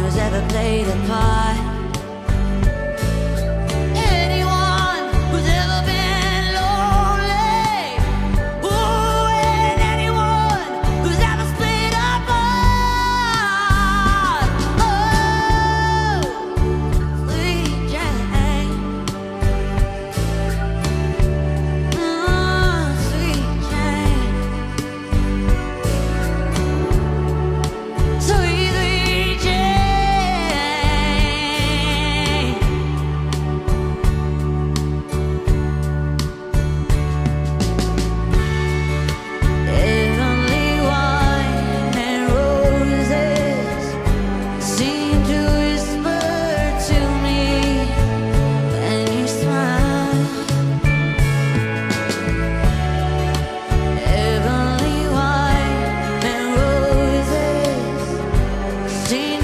who's ever played a part. Anyone who's ever been lonely. Ooh, and anyone who's ever split apart. Oh, sweet Jane. Oh, sweet Jane. Sweet, sweet Jane. Heavenly wine and roses seem to whisper to me when you smile. Heavenly wine and roses seem